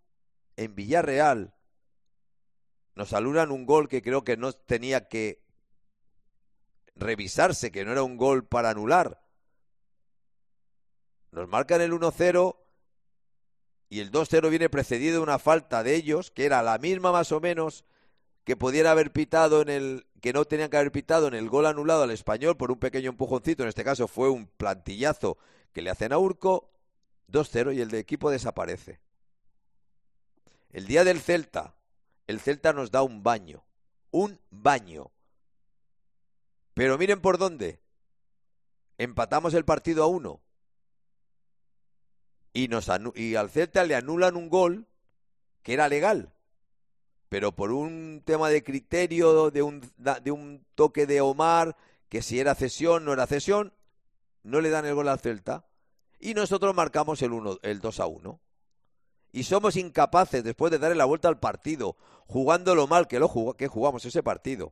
nos anulan un gol que creo que no tenía que revisarse, que no era un gol para anular. Nos marcan el 1-0 y el 2-0 viene precedido de una falta de ellos, que era la misma más o menos que pudiera haber pitado que no tenían que haber pitado en el gol anulado al Español por un pequeño empujoncito. En este caso fue un plantillazo que le hacen a Urco. 2-0 y el de equipo desaparece. El día del Celta, el Celta nos da un baño. Pero miren por dónde. Empatamos el partido a 1. Y al Celta le anulan un gol que era legal. Pero por un tema de criterio, de un toque de Omar, que si era cesión, no era cesión, no le dan el gol al Celta. Y nosotros marcamos el 2-1. y somos incapaces, después de darle la vuelta al partido, jugando lo mal que jugamos ese partido,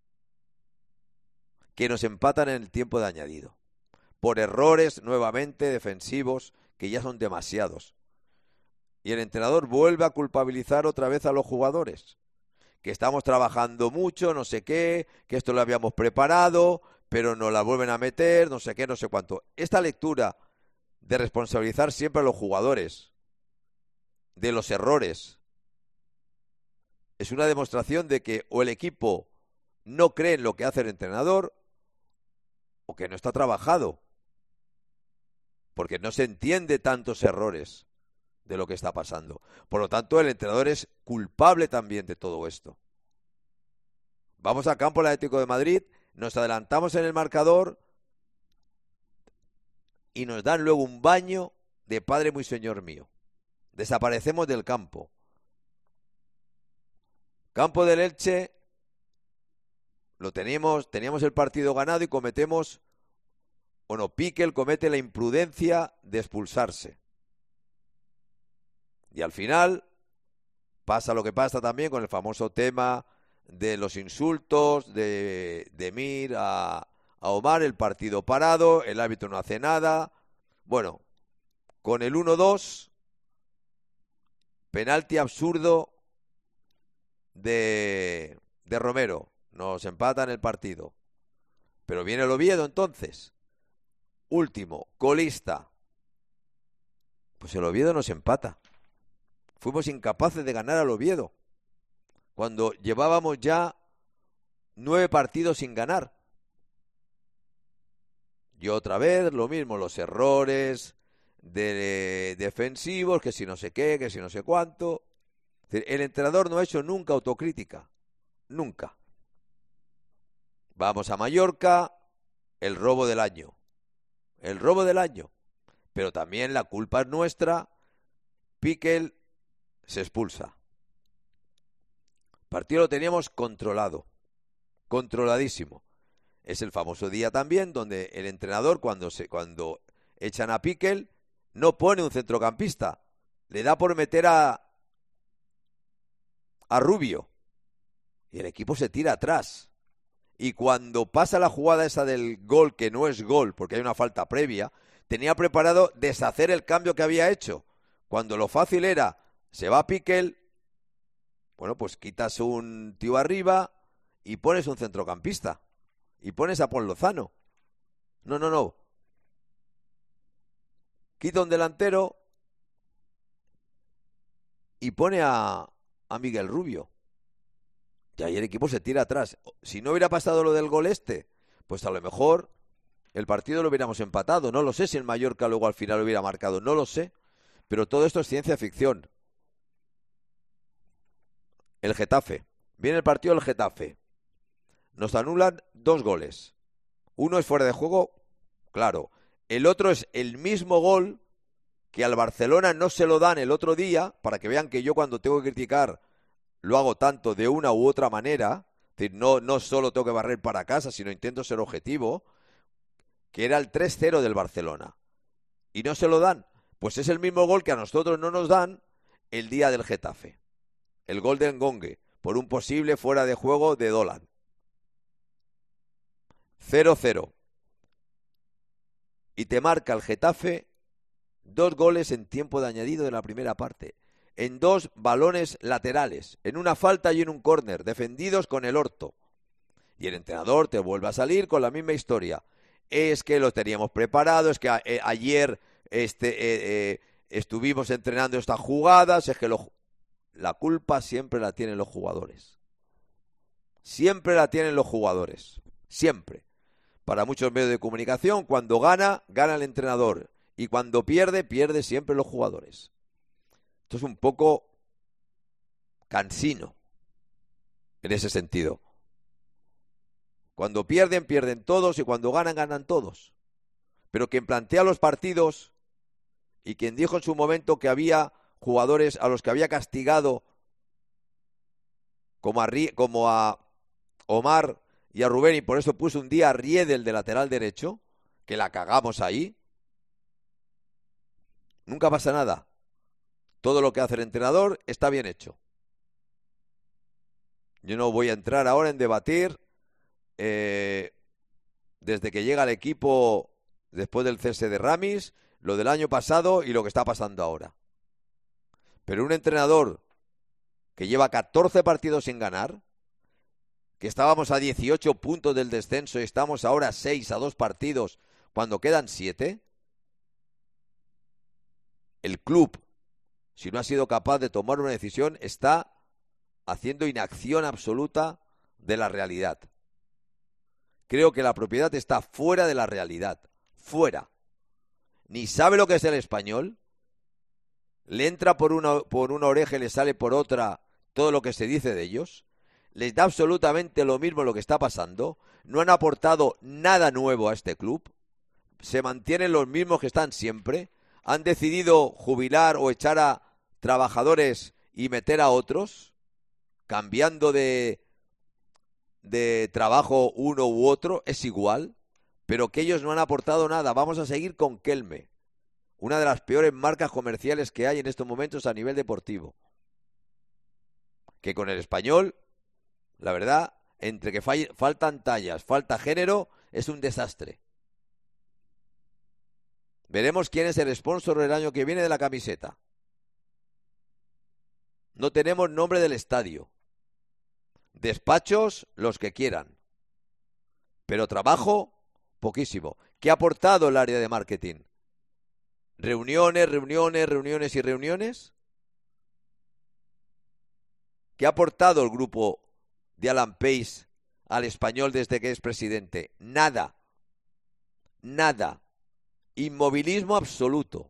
que nos empatan en el tiempo de añadido, por errores nuevamente defensivos que ya son demasiados. Y el entrenador vuelve a culpabilizar otra vez a los jugadores, que estamos trabajando mucho, no sé qué, que esto lo habíamos preparado, pero nos la vuelven a meter, no sé qué, no sé cuánto. Esta lectura de responsabilizar siempre a los jugadores de los errores es una demostración de que o el equipo no cree en lo que hace el entrenador o que no está trabajado, porque no se entiende tantos errores de lo que está pasando. Por lo tanto, el entrenador es culpable también de todo esto. Vamos al campo del Atlético de Madrid, nos adelantamos en el marcador y nos dan luego un baño de Padre muy Señor mío. Desaparecemos del campo. Campo del Elche, teníamos el partido ganado y Piquel comete la imprudencia de expulsarse. Y al final pasa lo que pasa también con el famoso tema de los insultos de Mir a Omar, el partido parado, el árbitro no hace nada. Bueno, con el 1-2, penalti absurdo de Romero, nos empatan el partido. Pero viene el Oviedo entonces, último, colista. Pues el Oviedo nos empata. Fuimos incapaces de ganar al Oviedo, cuando llevábamos ya 9 partidos sin ganar. Y otra vez lo mismo, los errores defensivos, que si no sé qué, que si no sé cuánto. El entrenador no ha hecho nunca autocrítica, nunca. Vamos a Mallorca, el robo del año. Pero también la culpa es nuestra. Piquel se expulsa. El partido lo teníamos controladísimo. Es el famoso día también donde el entrenador, cuando echan a Piquel, no pone un centrocampista, le da por meter a Rubio y el equipo se tira atrás. Y cuando pasa la jugada esa del gol, que no es gol porque hay una falta previa, tenía preparado deshacer el cambio que había hecho, cuando lo fácil era, se va Piquel, bueno, pues quitas un tío arriba y pones un centrocampista y pones a Pol Lozano. No. Quita un delantero y pone a Miguel Rubio. Y ahí el equipo se tira atrás. Si no hubiera pasado lo del gol pues a lo mejor el partido lo hubiéramos empatado. No lo sé si el Mallorca luego al final lo hubiera marcado. No lo sé. Pero todo esto es ciencia ficción. El Getafe. Viene el partido del Getafe. Nos anulan 2 goles. Uno es fuera de juego, claro. El otro es el mismo gol que al Barcelona no se lo dan el otro día, para que vean que yo cuando tengo que criticar lo hago tanto de una u otra manera. Es decir, no solo tengo que barrer para casa, sino intento ser objetivo, que era el 3-0 del Barcelona. Y no se lo dan. Pues es el mismo gol que a nosotros no nos dan el día del Getafe. El gol de Ngongue, por un posible fuera de juego de Dolan. 0-0. Y te marca el Getafe 2 goles en tiempo de añadido de la primera parte. En 2 balones laterales, en una falta y en un córner, defendidos con el orto. Y el entrenador te vuelve a salir con la misma historia. Es que lo teníamos preparado, es que ayer estuvimos entrenando estas jugadas, es que la culpa siempre la tienen los jugadores. Siempre la tienen los jugadores. Siempre. Para muchos medios de comunicación, cuando gana el entrenador. Y cuando pierde siempre los jugadores. Esto es un poco cansino en ese sentido. Cuando pierden todos y cuando ganan todos. Pero quien plantea los partidos y quien dijo en su momento que había jugadores a los que había castigado como a Omar y a Rubén, y por eso puso un día a Riedel de lateral derecho, que la cagamos ahí, nunca pasa nada. Todo lo que hace el entrenador está bien hecho. Yo no voy a entrar ahora en debatir desde que llega el equipo después del cese de Ramis, lo del año pasado y lo que está pasando ahora. Pero un entrenador que lleva 14 partidos sin ganar, que estábamos a 18 puntos del descenso y estamos ahora a 6 a 2 partidos cuando quedan 7, el club, si no ha sido capaz de tomar una decisión, está haciendo inacción absoluta de la realidad. Creo que la propiedad está fuera de la realidad, fuera. Ni sabe lo que es el Español, le entra por una oreja y le sale por otra todo lo que se dice de ellos, les da absolutamente lo mismo lo que está pasando, no han aportado nada nuevo a este club, se mantienen los mismos que están siempre, han decidido jubilar o echar a trabajadores y meter a otros, cambiando de trabajo uno u otro, es igual, pero que ellos no han aportado nada. Vamos a seguir con Kelme, una de las peores marcas comerciales que hay en estos momentos a nivel deportivo. Que con el Español, la verdad, entre que faltan tallas, falta género, es un desastre. Veremos quién es el sponsor del año que viene de la camiseta. No tenemos nombre del estadio. Despachos, los que quieran. Pero trabajo, poquísimo. ¿Qué ha aportado el área de marketing? Reuniones y reuniones. ¿Qué ha aportado el grupo de Alan Pace al Español desde que es presidente? Nada. Nada. Inmovilismo absoluto.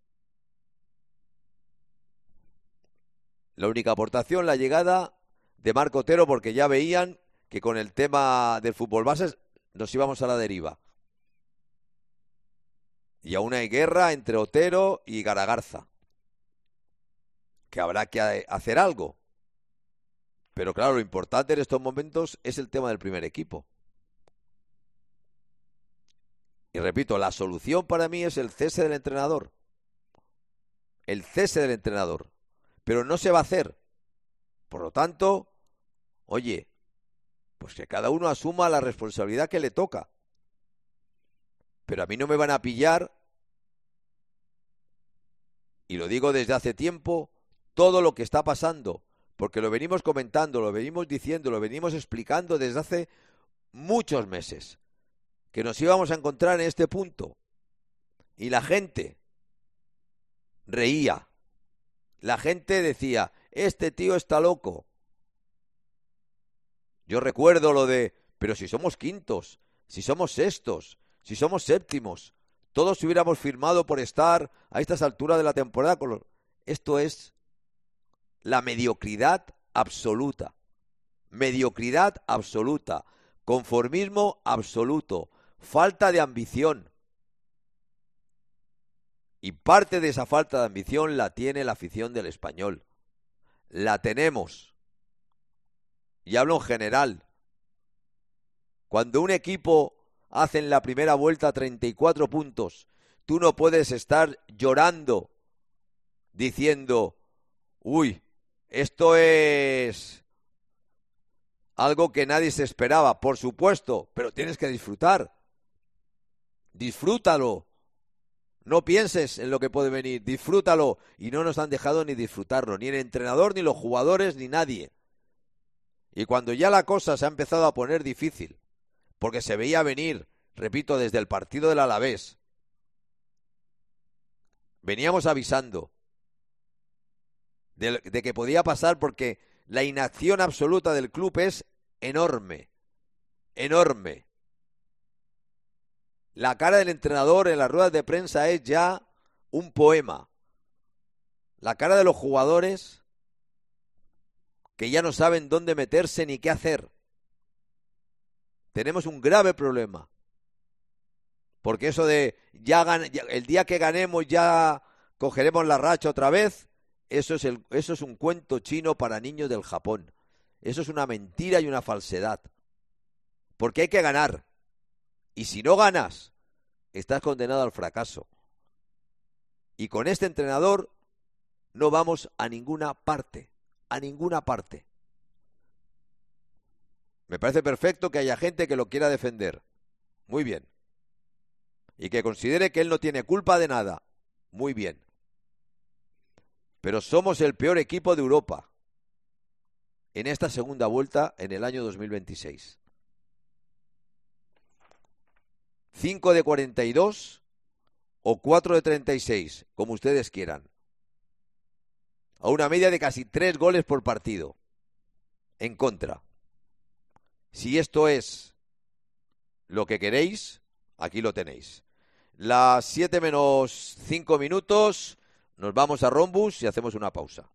La única aportación, la llegada de Marco Otero, porque ya veían que con el tema del fútbol base nos íbamos a la deriva. Y aún hay guerra entre Otero y Garagarza, que habrá que hacer algo. Pero claro, lo importante en estos momentos es el tema del primer equipo. Y repito, la solución para mí es el cese del entrenador. El cese del entrenador. Pero no se va a hacer. Por lo tanto, oye, pues que cada uno asuma la responsabilidad que le toca. Pero a mí no me van a pillar, y lo digo desde hace tiempo, todo lo que está pasando, porque lo venimos comentando, lo venimos diciendo, lo venimos explicando desde hace muchos meses, que nos íbamos a encontrar en este punto. Y la gente reía. La gente decía, este tío está loco. Yo recuerdo lo de, pero si somos quintos, si somos sextos, si somos séptimos, todos hubiéramos firmado por estar a estas alturas de la temporada. Esto es la mediocridad absoluta. Mediocridad absoluta. Conformismo absoluto. Falta de ambición. Y parte de esa falta de ambición la tiene la afición del Español. La tenemos. Y hablo en general. Cuando un equipo hace en la primera vuelta 34 puntos, tú no puedes estar llorando diciendo, uy, esto es algo que nadie se esperaba. Por supuesto, pero tienes que disfrutar. Disfrútalo. No pienses en lo que puede venir, disfrútalo. Y no nos han dejado ni disfrutarlo, ni el entrenador, ni los jugadores, ni nadie. Y cuando ya la cosa se ha empezado a poner difícil, porque se veía venir, repito, desde el partido del Alavés, veníamos avisando de que podía pasar, porque la inacción absoluta del club es enorme, enorme. La cara del entrenador en las ruedas de prensa es ya un poema. La cara de los jugadores, que ya no saben dónde meterse ni qué hacer. Tenemos un grave problema. Porque eso de el día que ganemos ya cogeremos la racha otra vez, eso es un cuento chino para niños del Japón. Eso es una mentira y una falsedad. Porque hay que ganar. Y si no ganas, estás condenado al fracaso. Y con este entrenador no vamos a ninguna parte, a ninguna parte. Me parece perfecto que haya gente que lo quiera defender, muy bien, y que considere que él no tiene culpa de nada, muy bien. Pero somos el peor equipo de Europa en esta segunda vuelta en el año 2026. 5 de 42 o 4 de 36, como ustedes quieran. A una media de casi 3 goles por partido. En contra. Si esto es lo que queréis, aquí lo tenéis. Las 7 menos 5 minutos, nos vamos a Rhombus y hacemos una pausa.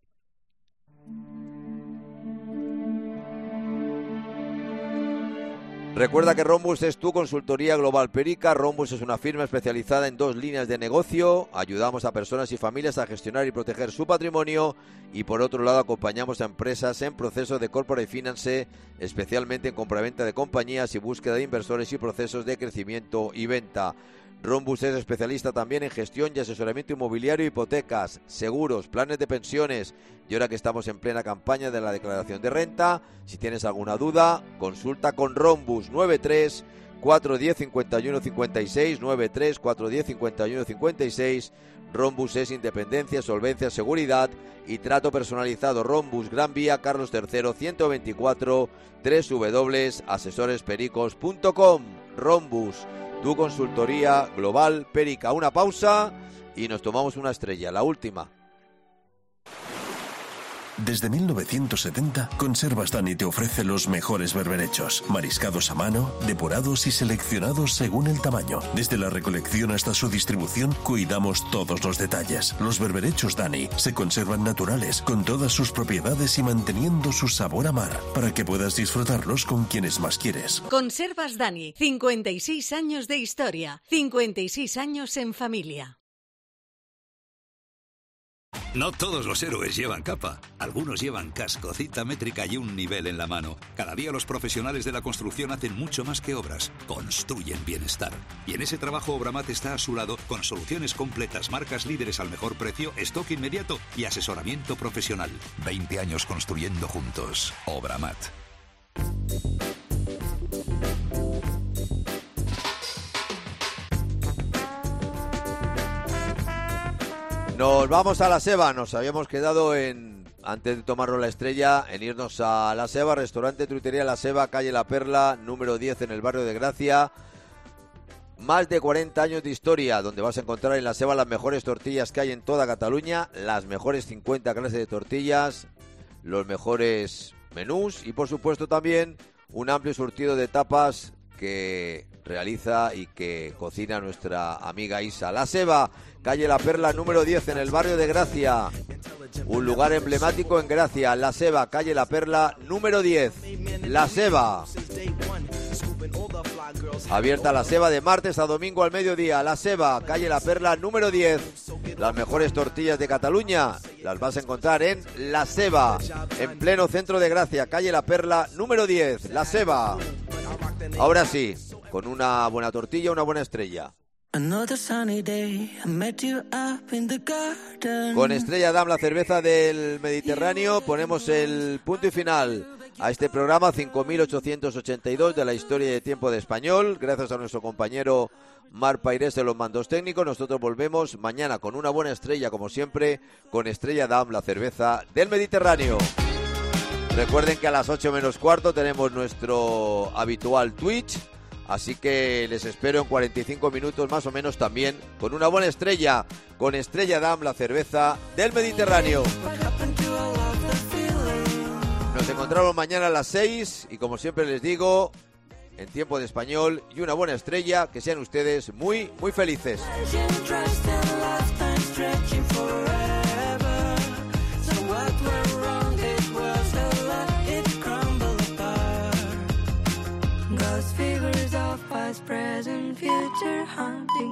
Recuerda que Rhombus es tu consultoría global Perica. Rhombus es una firma especializada en 2 líneas de negocio. Ayudamos a personas y familias a gestionar y proteger su patrimonio. Y por otro lado acompañamos a empresas en procesos de corporate finance, especialmente en compraventa de compañías y búsqueda de inversores y procesos de crecimiento y venta. Rhombus es especialista también en gestión y asesoramiento inmobiliario, hipotecas, seguros, planes de pensiones. Y ahora que estamos en plena campaña de la declaración de renta, si tienes alguna duda, consulta con Rhombus 93 410 51 56 93 410 51 56. Rhombus es independencia, solvencia, seguridad y trato personalizado. Rhombus, Gran Vía, Carlos III, 124, www.asesorespericos.com. Rhombus, tu consultoría global Perica. Una pausa y nos tomamos una estrella, la última. Desde 1970, Conservas Dani te ofrece los mejores berberechos, mariscados a mano, depurados y seleccionados según el tamaño. Desde la recolección hasta su distribución, cuidamos todos los detalles. Los berberechos Dani se conservan naturales, con todas sus propiedades y manteniendo su sabor a mar, para que puedas disfrutarlos con quienes más quieres. Conservas Dani, 56 años de historia, 56 años en familia. No todos los héroes llevan capa. Algunos llevan casco, cinta métrica y un nivel en la mano. Cada día los profesionales de la construcción hacen mucho más que obras. Construyen bienestar. Y en ese trabajo Obramat está a su lado con soluciones completas, marcas líderes al mejor precio, stock inmediato y asesoramiento profesional. 20 años construyendo juntos. Obramat. Nos vamos a La Seva. Nos habíamos quedado antes de tomarnos la estrella, en irnos a La Seva, restaurante Truitería La Seva, calle La Perla, número 10 en el barrio de Gracia. Más de 40 años de historia, donde vas a encontrar en La Seva las mejores tortillas que hay en toda Cataluña, las mejores 50 clases de tortillas, los mejores menús y por supuesto también un amplio surtido de tapas que realiza y que cocina nuestra amiga Isa. La Seva, calle La Perla, número 10 en el barrio de Gracia. Un lugar emblemático en Gracia. La Seva, calle La Perla, número 10. La Seva. Abierta La Seva de martes a domingo al mediodía. La Seva, calle La Perla, número 10. Las mejores tortillas de Cataluña las vas a encontrar en La Seva, en pleno centro de Gracia, calle La Perla, número 10. La Seva. Ahora sí, con una buena tortilla, una buena estrella. Con Estrella Damm, la cerveza del Mediterráneo, ponemos el punto y final a este programa 5882 de la historia de tiempo de español. Gracias a nuestro compañero Marc Pairés de los mandos técnicos. Nosotros volvemos mañana con una buena estrella, como siempre, con Estrella Damm, la cerveza del Mediterráneo. Recuerden que a las 8 menos cuarto tenemos nuestro habitual Twitch, así que les espero en 45 minutos más o menos también con una buena estrella, con Estrella Damm, la cerveza del Mediterráneo. Nos encontramos mañana a las 6 y como siempre les digo, en tiempo de español y una buena estrella, que sean ustedes muy, muy felices. Figures of past, present, future, hunting